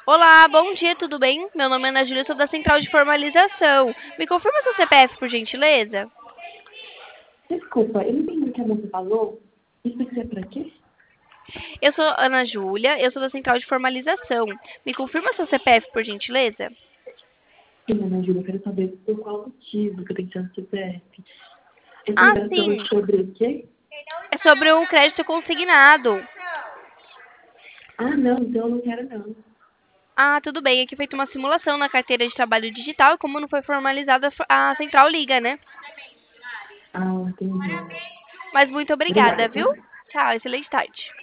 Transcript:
Olá, bom dia, tudo bem? Meu nome é Ana Júlia, sou da Central de Formalização. Me confirma seu CPF, por gentileza? Desculpa, eu não entendi o que a moça falou. Isso aqui é pra quê? Eu sou Ana Júlia, eu sou da Central de Formalização. Me confirma seu CPF, por gentileza? Sim, Ana Júlia, eu quero saber por qual motivo que eu tenho que tirar o CPF. Essa Ah, ligação é sim. sobre o quê? É sobre um crédito consignado. Ah, não, então eu não quero não. Ah, tudo bem. Aqui foi feita uma simulação na carteira de trabalho digital e como não foi formalizada, a central liga, né? Ah, entendi. Mas muito obrigada, Obrigada, viu? tá? Tchau, excelente tarde.